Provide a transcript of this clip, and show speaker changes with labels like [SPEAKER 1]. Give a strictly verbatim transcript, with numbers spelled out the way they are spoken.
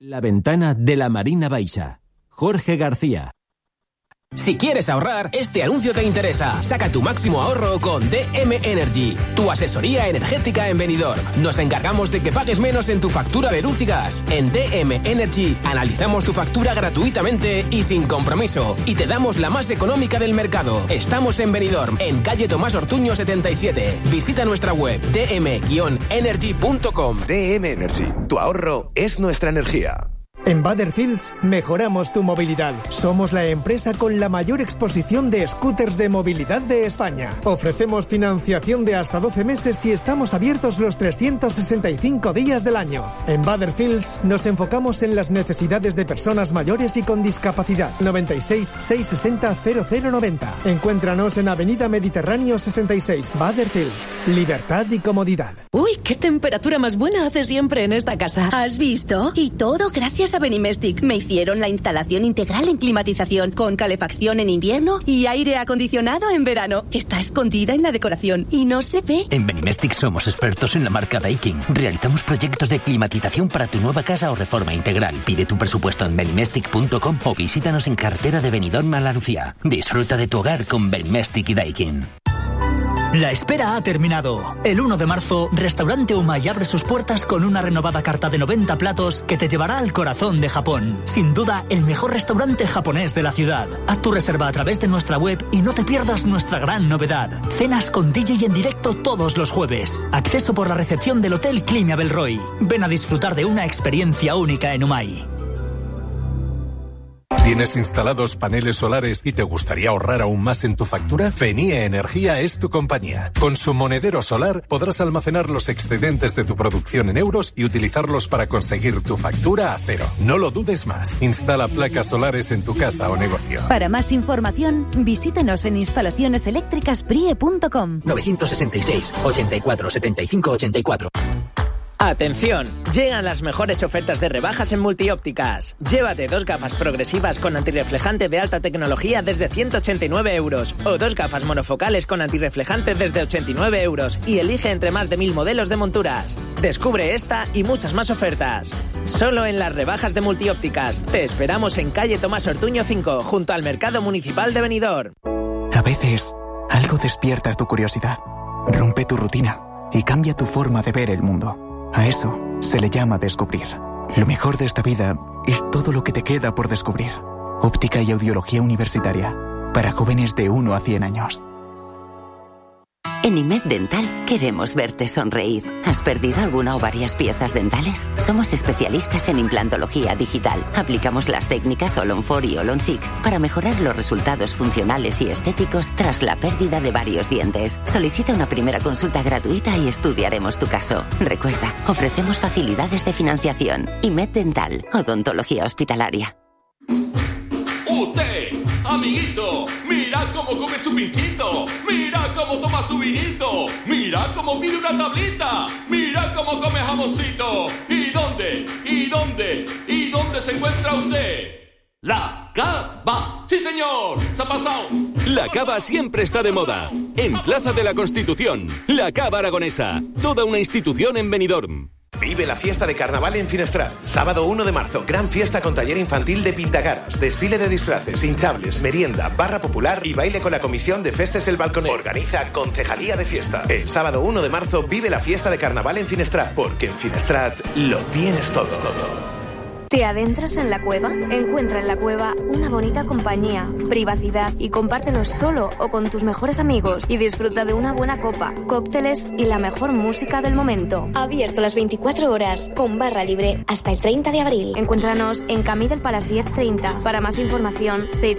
[SPEAKER 1] La ventana de la Marina Baixa. Jorge García.
[SPEAKER 2] Si quieres ahorrar, este anuncio te interesa. Saca tu máximo ahorro con D M Energy, tu asesoría energética en Benidorm. Nos encargamos de que pagues menos en tu factura de luz y gas. En D M Energy analizamos tu factura gratuitamente y sin compromiso. Y te damos la más económica del mercado. Estamos en Benidorm, en calle Tomás Ortuño setenta y siete. Visita nuestra web d m energy punto com.
[SPEAKER 3] D M Energy, tu ahorro es nuestra energía.
[SPEAKER 4] En Butterfields mejoramos tu movilidad. Somos la empresa con la mayor exposición de scooters de movilidad de España. Ofrecemos financiación de hasta doce meses y estamos abiertos los trescientos sesenta y cinco días del año. En Butterfields nos enfocamos en las necesidades de personas mayores y con discapacidad. noventa y seis, seiscientos sesenta, cero cero noventa. Encuéntranos en Avenida Mediterráneo sesenta y seis. Butterfields. Libertad y comodidad.
[SPEAKER 5] Uy, qué temperatura más buena hace siempre en esta casa.
[SPEAKER 6] ¿Has visto? Y todo gracias a Benimestic. Me hicieron la instalación integral en climatización, con calefacción en invierno y aire acondicionado en verano. Está escondida en la decoración y no se ve.
[SPEAKER 7] En Benimestic somos expertos en la marca Daikin. Realizamos proyectos de climatización para tu nueva casa o reforma integral. Pide tu presupuesto en benimestic punto com o visítanos en carretera de Benidorm a La Lucía. Disfruta de tu hogar con Benimestic y Daikin.
[SPEAKER 8] La espera ha terminado. El uno de marzo, Restaurante Umai abre sus puertas con una renovada carta de noventa platos que te llevará al corazón de Japón. Sin duda, el mejor restaurante japonés de la ciudad. Haz tu reserva a través de nuestra web y no te pierdas nuestra gran novedad. Cenas con D J en directo todos los jueves. Acceso por la recepción del Hotel Climia Belroy. Ven a disfrutar de una experiencia única en Umai.
[SPEAKER 9] ¿Tienes instalados paneles solares y te gustaría ahorrar aún más en tu factura? Fenie Energía es tu compañía. Con su monedero solar podrás almacenar los excedentes de tu producción en euros y utilizarlos para conseguir tu factura a cero. No lo dudes más. Instala placas solares en tu casa o negocio.
[SPEAKER 10] Para más información, visítenos en instalaciones eléctricas prie punto com.
[SPEAKER 7] nueve seis seis, ochenta y cuatro, setenta y cinco, ochenta y cuatro.
[SPEAKER 11] ¡Atención! Llegan las mejores ofertas de rebajas en Multiópticas. Llévate dos gafas progresivas con antirreflejante de alta tecnología desde ciento ochenta y nueve euros o dos gafas monofocales con antirreflejante desde ochenta y nueve euros y elige entre más de mil modelos de monturas. Descubre esta y muchas más ofertas. Solo en las rebajas de Multiópticas. Te esperamos en calle Tomás Ortuño cinco, junto al Mercado Municipal de Benidorm.
[SPEAKER 12] A veces, algo despierta tu curiosidad, rompe tu rutina y cambia tu forma de ver el mundo. A eso se le llama descubrir. Lo mejor de esta vida es todo lo que te queda por descubrir. Óptica y audiología universitaria. Para jóvenes de uno a cien años.
[SPEAKER 13] En I M E D Dental queremos verte sonreír. ¿Has perdido alguna o varias piezas dentales? Somos especialistas en implantología digital. Aplicamos las técnicas All on cuatro y All on seis para mejorar los resultados funcionales y estéticos tras la pérdida de varios dientes. Solicita una primera consulta gratuita y estudiaremos tu caso. Recuerda, ofrecemos facilidades de financiación. I M E D Dental, odontología hospitalaria.
[SPEAKER 14] ¡Usted, amiguito! ¡Mira cómo come su pinchito! ¡Mira cómo toma su vinito! ¡Mira cómo pide una tablita! ¡Mira cómo come jamoncito! ¿Y dónde? ¿Y dónde? ¿Y dónde se encuentra usted? La Cava. ¡Sí, señor! ¡Se ha pasado!
[SPEAKER 15] La Cava siempre está de moda. En Plaza de la Constitución. La Cava Aragonesa. Toda una institución en Benidorm.
[SPEAKER 3] Vive la fiesta de carnaval en Finestrat. Sábado uno de marzo, gran fiesta con taller infantil de pintacaras, desfile de disfraces, hinchables, merienda, barra popular y baile con la comisión de Festes El Balconet. Organiza Concejalía de Fiesta. El sábado uno de marzo vive la fiesta de carnaval en Finestrat, porque en Finestrat lo tienes todo. todo.
[SPEAKER 16] ¿Te adentras en la cueva? Encuentra en la cueva una bonita compañía, privacidad y compártelo solo o con tus mejores amigos y disfruta de una buena copa, cócteles y la mejor música del momento.
[SPEAKER 17] Abierto las veinticuatro horas, con barra libre hasta el treinta de abril.
[SPEAKER 16] Encuéntranos en Camí del Palasiet treinta. Para más información, seis